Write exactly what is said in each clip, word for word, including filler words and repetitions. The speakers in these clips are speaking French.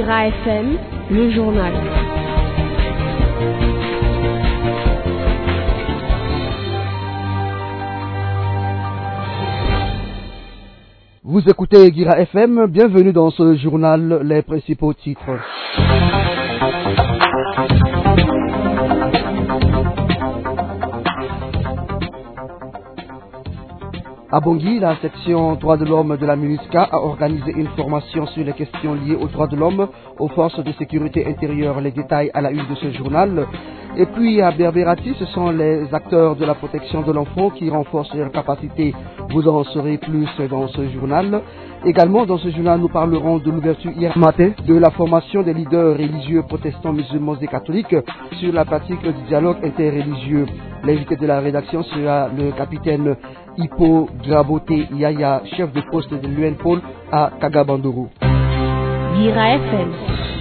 Guira F M, le journal. Vous écoutez Guira F M, bienvenue dans ce journal, les principaux titres. À Bangui, la section droits de l'homme de la MINUSCA a organisé une formation sur les questions liées aux droits de l'homme aux forces de sécurité intérieure. Les détails à la une de ce journal. Et puis à Berbérati, ce sont les acteurs de la protection de l'enfant qui renforcent leurs capacités. Vous en saurez plus dans ce journal. Également dans ce journal, nous parlerons de l'ouverture hier matin de la formation des leaders religieux protestants, musulmans et catholiques sur la pratique du dialogue interreligieux. L'invité de la rédaction sera le capitaine Hippo Grabote Yaya, chef de poste de l'U N P O L à Kagabandoro. Guira F M.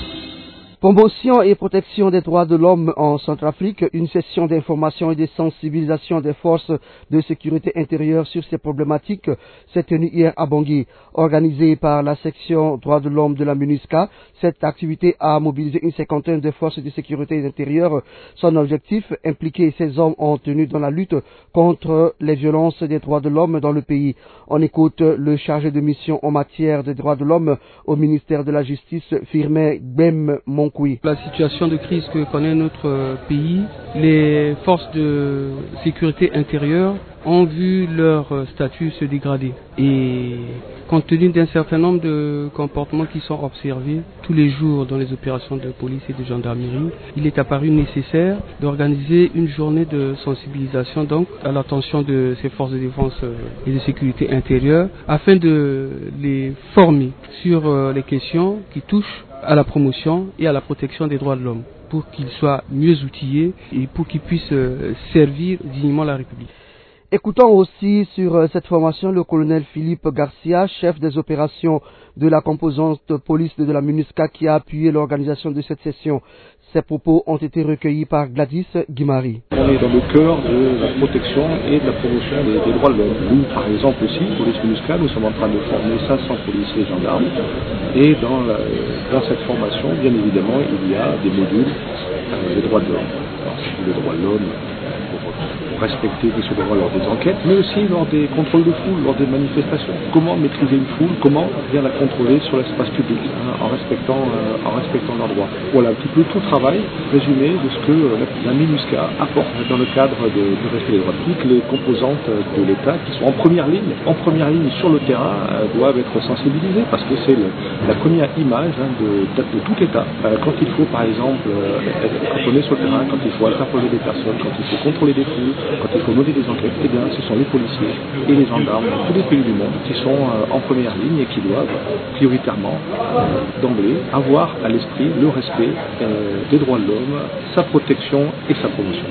Promotion et protection des droits de l'homme en Centrafrique, une session d'information et de sensibilisation des forces de sécurité intérieure sur ces problématiques s'est tenue hier à Bangui. Organisée par la section droits de l'homme de la MINUSCA, cette activité a mobilisé une cinquantaine de forces de sécurité intérieure. Son objectif, impliquer ces hommes en tenue dans la lutte contre les violences des droits de l'homme dans le pays. On écoute le chargé de mission en matière des droits de l'homme au ministère de la Justice, Firmin Gbem Mon. La situation de crise que connaît notre pays, les forces de sécurité intérieure ont vu leur statut se dégrader. Et compte tenu d'un certain nombre de comportements qui sont observés tous les jours dans les opérations de police et de gendarmerie, il est apparu nécessaire d'organiser une journée de sensibilisation donc à l'attention de ces forces de défense et de sécurité intérieure afin de les former sur les questions qui touchent à la promotion et à la protection des droits de l'homme pour qu'ils soient mieux outillés et pour qu'ils puissent servir dignement la République. Écoutons aussi sur cette formation le colonel Philippe Garcia, chef des opérations de la composante police de la MINUSCA qui a appuyé l'organisation de cette session. Ces propos ont été recueillis par Gladys Guimari. On est dans le cœur de la protection et de la promotion des, des droits de l'homme. Nous, par exemple, aussi, police MINUSCA, nous sommes en train de former cinq cents policiers et gendarmes. Et dans, la, dans cette formation, bien évidemment, il y a des modules euh, des droits de l'homme. Alors, c'est le droit de l'homme pour, pour respecter les droits lors des enquêtes, mais aussi lors des contrôles de foule, lors des manifestations. Comment maîtriser une foule, comment bien la contrôler sur l'espace public, hein, en respectant, euh, en respectant leurs droits. Voilà un petit peu tout travail résumé de ce que la, la MINUSCA apporte dans le cadre de, du respect des droits. Toutes les composantes de l'État qui sont en première ligne, en première ligne sur le terrain, euh, doivent être sensibilisées parce que c'est le, la première image hein, de, de, de tout l'État. Euh, quand il faut par exemple, euh, quand on est sur le terrain, quand il faut interpeller des personnes, quand il faut contrôler des foules, quand il faut mener des enquêtes, eh bien ce sont les policiers et les gendarmes dans tous les pays du monde qui sont euh, en première ligne et qui doivent prioritairement euh, d'emblée avoir à l'esprit le respect euh, des droits de l'homme, sa protection et sa promotion.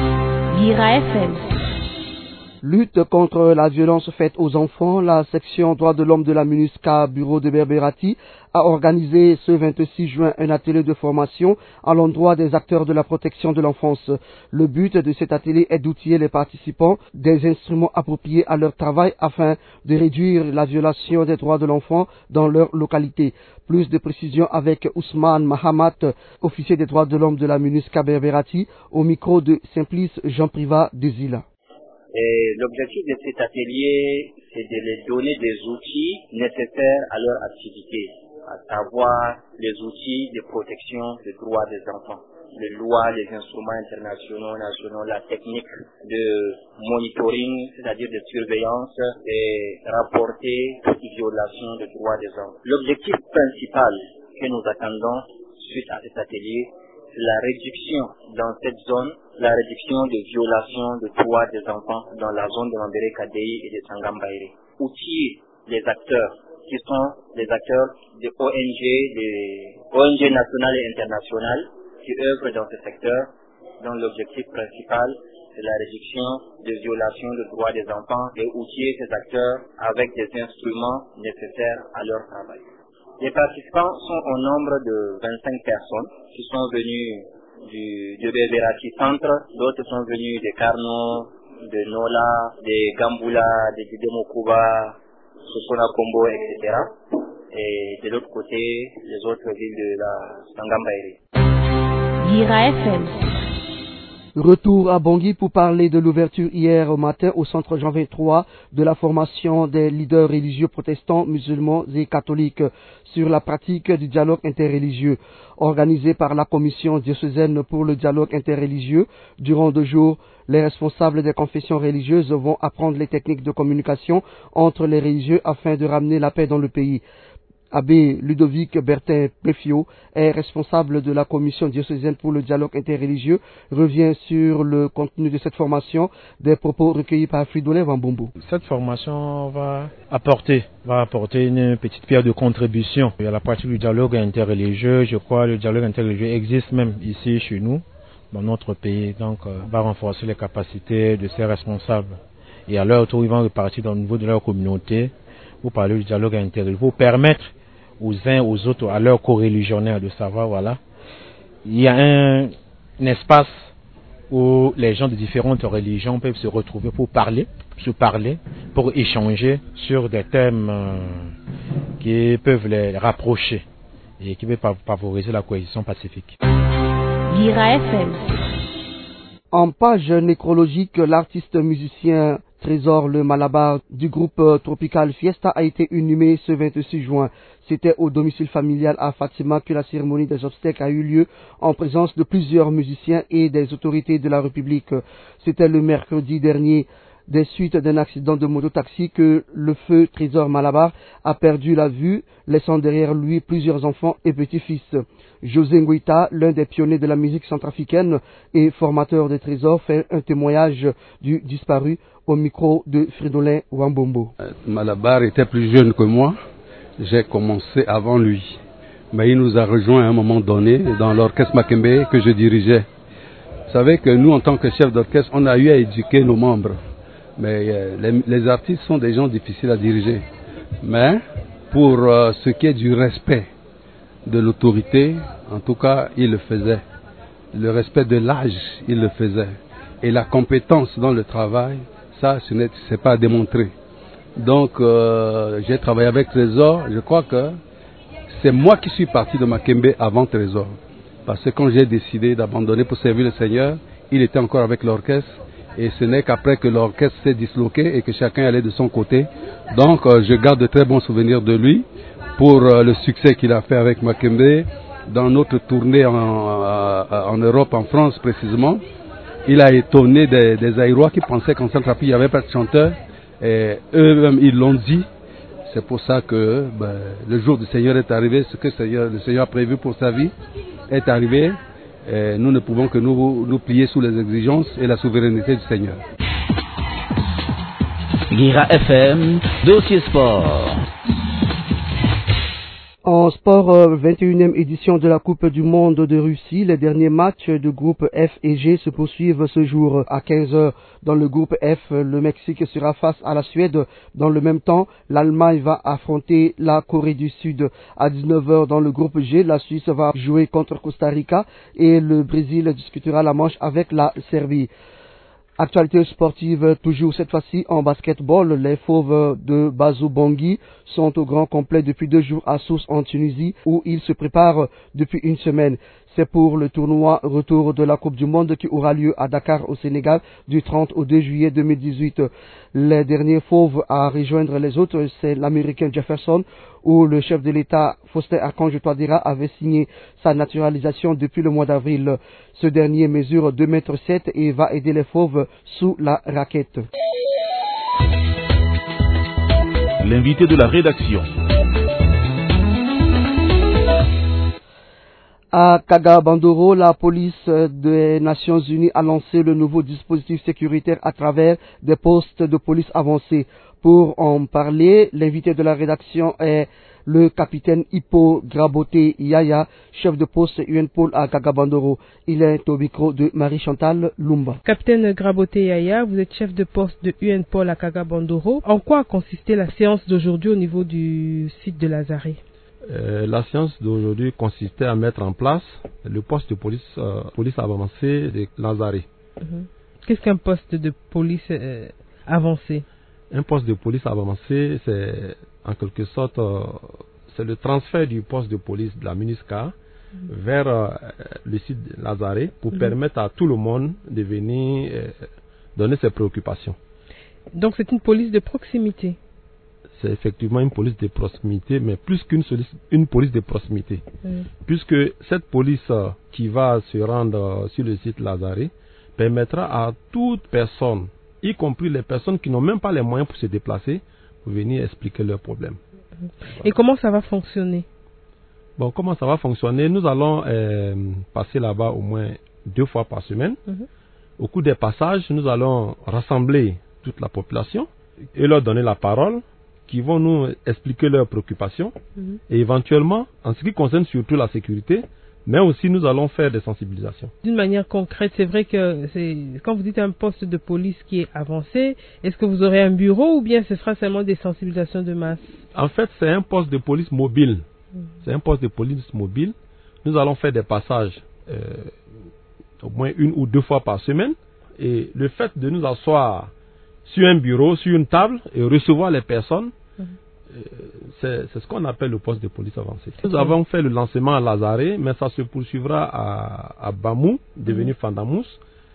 Guira F M. Lutte contre la violence faite aux enfants, la section droits de l'homme de la MINUSCA, bureau de Berbérati, a organisé ce vingt-six juin un atelier de formation à l'endroit des acteurs de la protection de l'enfance. Le but de cet atelier est d'outiller les participants des instruments appropriés à leur travail afin de réduire la violation des droits de l'enfant dans leur localité. Plus de précisions avec Ousmane Mahamat, officier des droits de l'homme de la MINUSCA Berbérati, au micro de Simplice Jean Privat Desila. Et l'objectif de cet atelier, c'est de les donner des outils nécessaires à leur activité, à savoir les outils de protection des droits des enfants, les lois, les instruments internationaux, nationaux, la technique de monitoring, c'est-à-dire de surveillance et rapporter toute violation des droits des enfants. L'objectif principal que nous attendons suite à cet atelier, c'est la réduction dans cette zone, la réduction des violations des droits des enfants dans la zone de Mambere Kadei et de Sangambaïre. Outiller les acteurs qui sont les acteurs des O N G, des O N G nationales et internationales qui œuvrent dans ce secteur, dont l'objectif principal c'est la réduction des violations des droits des enfants et outiller ces acteurs avec des instruments nécessaires à leur travail. Les participants sont au nombre de vingt-cinq personnes qui sont venues du, de Berbérati Centre, d'autres sont venus de Carno, de Nola, de Gambula, de Didemokuba, Sosona Combo, et cetera. et de l'autre côté, les autres villes de la Sangambairi. Vira F M. Retour à Bangui pour parler de l'ouverture hier au matin au centre Jean vingt-trois de la formation des leaders religieux protestants, musulmans et catholiques sur la pratique du dialogue interreligieux. Organisé par la commission diocésaine pour le dialogue interreligieux, durant deux jours, les responsables des confessions religieuses vont apprendre les techniques de communication entre les religieux afin de ramener la paix dans le pays. Abbé Ludovic Bertin Prefio est responsable de la commission diocésaine pour le dialogue interreligieux, revient sur le contenu de cette formation, des propos recueillis par Fridolin Wambombo. Cette formation va apporter, va apporter une petite pierre de contribution à la pratique du dialogue interreligieux. Je crois que le dialogue interreligieux existe même ici chez nous, dans notre pays, donc euh, va renforcer les capacités de ces responsables. Et à leur tour, ils vont repartir au niveau de leur communauté pour parler du dialogue interreligieux, pour permettre aux uns, aux autres, à leurs co-religionnaires de savoir, voilà, il y a un, un espace où les gens de différentes religions peuvent se retrouver pour parler, se parler, pour échanger sur des thèmes euh, qui peuvent les rapprocher et qui peuvent favoriser la cohésion pacifique. Vira F M. En page nécrologique, l'artiste musicien Trésor le Malabar du groupe Tropical Fiesta a été inhumé ce vingt-six juin. C'était au domicile familial à Fatima que la cérémonie des obsèques a eu lieu en présence de plusieurs musiciens et des autorités de la République. C'était le mercredi dernier. Des suites d'un accident de mototaxi que le feu Trésor Malabar a perdu la vue, laissant derrière lui plusieurs enfants et petits-fils. José Nguita, l'un des pionniers de la musique centrafricaine et formateur des Trésors, fait un témoignage du disparu au micro de Fridolin Wambombo. Malabar était plus jeune que moi, j'ai commencé avant lui, mais il nous a rejoints à un moment donné dans l'orchestre Makembe que je dirigeais. Vous savez que nous, en tant que chef d'orchestre, on a eu à éduquer nos membres. Mais euh, les, les artistes sont des gens difficiles à diriger. Mais pour euh, ce qui est du respect de l'autorité, en tout cas, il le faisait. Le respect de l'âge, il le faisait. Et la compétence dans le travail, ça, ce n'est c'est pas à démontrer. Donc, euh, j'ai travaillé avec Trésor. Je crois que c'est moi qui suis parti de Makembe avant Trésor. Parce que quand j'ai décidé d'abandonner pour servir le Seigneur, il était encore avec l'orchestre. Et ce n'est qu'après que l'orchestre s'est disloqué et que chacun allait de son côté. Donc euh, je garde de très bons souvenirs de lui pour euh, le succès qu'il a fait avec Makembe dans notre tournée en, en, en Europe, en France précisément. Il a étonné des, des Aïrois qui pensaient qu'en Centrafrique il n'y avait pas de chanteurs. Et eux-mêmes ils l'ont dit. C'est pour ça que ben, le jour du Seigneur est arrivé, ce que le Seigneur, le Seigneur a prévu pour sa vie est arrivé. Et nous ne pouvons que nous, nous plier sous les exigences et la souveraineté du Seigneur. Vira F M, dossier sport. En sport, euh, vingt et unième édition de la Coupe du Monde de Russie, les derniers matchs de groupe F et G se poursuivent ce jour à quinze heures. Dans le groupe F, le Mexique sera face à la Suède. Dans le même temps, l'Allemagne va affronter la Corée du Sud. À dix-neuf heures, dans le groupe G, la Suisse va jouer contre Costa Rica et le Brésil discutera la manche avec la Serbie. Actualité sportive, toujours cette fois-ci en basketball, les Fauves de Bazou Bangui sont au grand complet depuis deux jours à Sousse en Tunisie où ils se préparent depuis une semaine. C'est pour le tournoi retour de la Coupe du Monde qui aura lieu à Dakar au Sénégal du trente au deux juillet deux mille dix-huit. Les derniers Fauves à rejoindre les autres, c'est l'Américain Jefferson où le chef de l'État Faustin Archange Touadéra avait signé sa naturalisation depuis le mois d'avril. Ce dernier mesure deux mètres sept et va aider les Fauves sous la raquette. L'invité de la rédaction. À Kagabandoro, la police des Nations Unies a lancé le nouveau dispositif sécuritaire à travers des postes de police avancés. Pour en parler, l'invité de la rédaction est le capitaine Hippo Graboté Yaya, chef de poste U N P O L à Kagabandoro. Il est au micro de Marie-Chantal Lumba. Capitaine Graboté Yaya, vous êtes chef de poste de U N P O L à Kagabandoro. En quoi a consisté la séance d'aujourd'hui au niveau du site de Lazare? Euh, la séance d'aujourd'hui consistait à mettre en place le poste de police, euh, police avancée de Lazare. Mmh. Qu'est-ce qu'un poste de police euh, avancé? Un poste de police avancé, c'est en quelque sorte, euh, c'est le transfert du poste de police de la MINUSCA mmh. vers euh, le site de Lazare pour mmh. permettre à tout le monde de venir euh, donner ses préoccupations. Donc c'est une police de proximité. C'est effectivement une police de proximité, mais plus qu'une une police de proximité. Mmh. Puisque cette police euh, qui va se rendre euh, sur le site Lazare permettra à toute personne, y compris les personnes qui n'ont même pas les moyens pour se déplacer, pour venir expliquer leurs problèmes. Mmh. Et comment ça va fonctionner? Bon, comment ça va fonctionner? Nous allons euh, passer là-bas au moins deux fois par semaine. Mmh. Au cours des passages, nous allons rassembler toute la population et leur donner la parole, qui vont nous expliquer leurs préoccupations mmh. et éventuellement, en ce qui concerne surtout la sécurité, mais aussi nous allons faire des sensibilisations. D'une manière concrète, c'est vrai que c'est, quand vous dites un poste de police qui est avancé, est-ce que vous aurez un bureau ou bien ce sera seulement des sensibilisations de masse? En fait, c'est un poste de police mobile. Mmh. C'est un poste de police mobile. Nous allons faire des passages euh, au moins une ou deux fois par semaine. Et le fait de nous asseoir sur un bureau, sur une table et recevoir les personnes, mmh. euh, c'est, c'est ce qu'on appelle le poste de police avancé. Nous mmh. avons fait le lancement à Lazare, mais ça se poursuivra à, à Bamou, devenu mmh. Fandamous,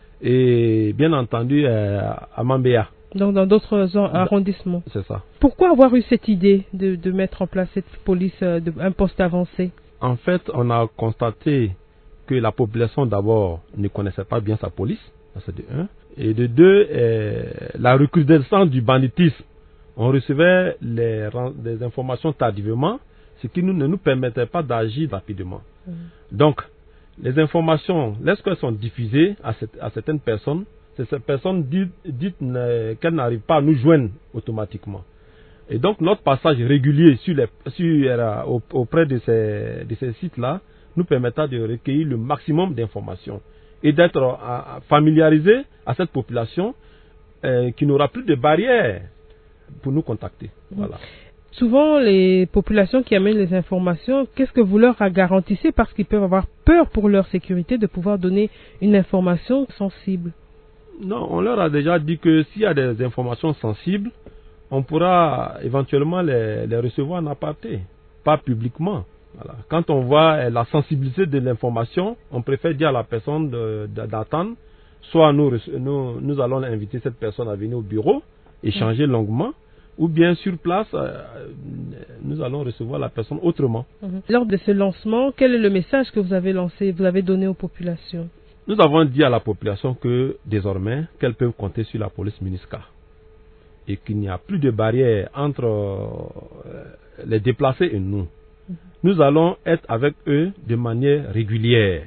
et bien entendu euh, à Mambéa. Donc dans d'autres arrondissements. C'est ça. Pourquoi avoir eu cette idée de, de mettre en place cette police, de, un poste avancé? En fait, on a constaté que la population d'abord ne connaissait pas bien sa police, ça c'est de un. Et de deux, euh, la recrudescence du banditisme. On recevait les, des informations tardivement, ce qui nous, ne nous permettait pas d'agir rapidement. Mmh. Donc, les informations, lorsqu'elles sont diffusées à, cette, à certaines personnes, c'est ces personnes dites, dites euh, qu'elles n'arrivent pas à nous joindre automatiquement. Et donc, notre passage régulier sur les, sur, euh, auprès de ces, de ces sites-là nous permettra de recueillir le maximum d'informations et d'être euh, familiarisé à cette population euh, qui n'aura plus de barrières pour nous contacter. Voilà. Souvent, les populations qui amènent les informations, qu'est-ce que vous leur garantissez, parce qu'ils peuvent avoir peur pour leur sécurité de pouvoir donner une information sensible? Non, on leur a déjà dit que s'il y a des informations sensibles, on pourra éventuellement les, les recevoir en aparté, pas publiquement. Voilà. Quand on voit la sensibilité de l'information, on préfère dire à la personne de, de, d'attendre. Soit nous, nous, nous allons inviter cette personne à venir au bureau, échanger mmh. longuement, ou bien sur place, euh, nous allons recevoir la personne autrement. Mmh. Lors de ce lancement, quel est le message que vous avez lancé, vous avez donné aux populations? Nous avons dit à la population que désormais, qu'elles peuvent compter sur la police MINUSCA et qu'il n'y a plus de barrière entre euh, les déplacés et nous. Nous allons être avec eux de manière régulière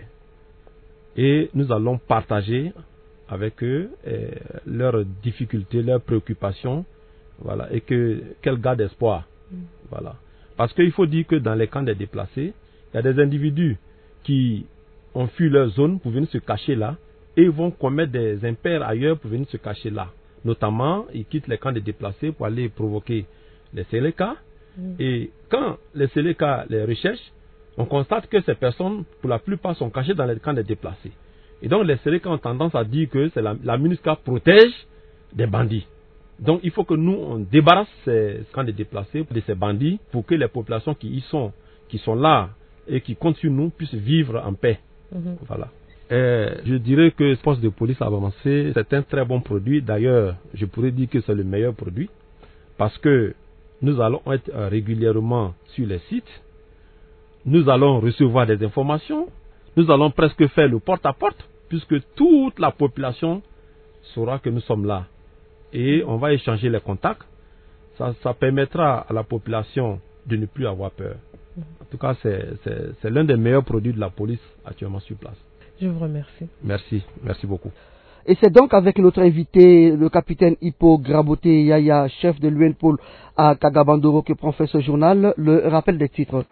et nous allons partager avec eux euh, leurs difficultés, leurs préoccupations, voilà, et que qu'elles gardent espoir. Mm. Voilà. Parce qu'il faut dire que dans les camps des déplacés, il y a des individus qui ont fui leur zone pour venir se cacher là et vont commettre des impairs ailleurs pour venir se cacher là. Notamment, ils quittent les camps des déplacés pour aller provoquer les Séléka. Mm. Et quand les Séléka les recherchent, on constate que ces personnes, pour la plupart, sont cachées dans les camps des déplacés. Et donc les Séléka ont tendance à dire que c'est la, la MINUSCA protège des bandits. Donc il faut que nous, on débarrasse ces camps de déplacés de ces bandits pour que les populations qui y sont, qui sont là et qui comptent sur nous puissent vivre en paix. Mm-hmm. Voilà. Et je dirais que ce poste de police avancé, c'est un très bon produit. D'ailleurs, je pourrais dire que c'est le meilleur produit parce que nous allons être régulièrement sur les sites. Nous allons recevoir des informations. Nous allons presque faire le porte-à-porte puisque toute la population saura que nous sommes là. Et on va échanger les contacts. Ça, ça permettra à la population de ne plus avoir peur. En tout cas, c'est, c'est, c'est l'un des meilleurs produits de la police actuellement sur place. Je vous remercie. Merci, merci beaucoup. Et c'est donc avec notre invité, le capitaine Hippo Graboté Yaya, chef de l'U N P O L à Kagabandoro, que prend fait ce journal. Le rappel des titres.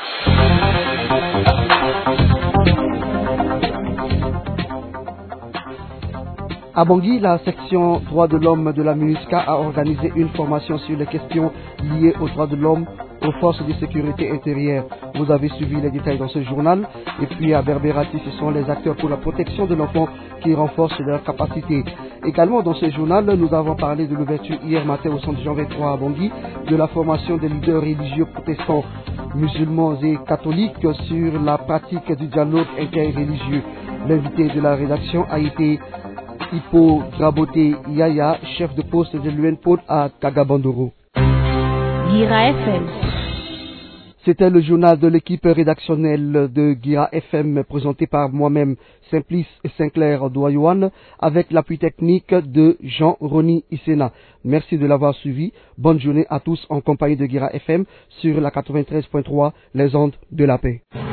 À Bangui, la section droits de l'homme de la MINUSCA a organisé une formation sur les questions liées aux droits de l'homme aux forces de sécurité intérieure. Vous avez suivi les détails dans ce journal. Et puis à Berberati, ce sont les acteurs pour la protection de l'enfant qui renforcent leurs capacités. Également dans ce journal, nous avons parlé de l'ouverture hier matin au centre Jean vingt-trois à Bangui de la formation des leaders religieux protestants musulmans et catholiques sur la pratique du dialogue interreligieux. L'invité de la rédaction a été Hippo Graboté Yaya, chef de poste de l'U N P O D à Kagabandoro. Guira F M. C'était le journal de l'équipe rédactionnelle de Guira F M présenté par moi-même, Simplice et Sinclair Douayouane, avec l'appui technique de Jean-Rony Issena. Merci de l'avoir suivi. Bonne journée à tous en compagnie de Guira F M sur la quatre-vingt-treize point trois, les ondes de la paix.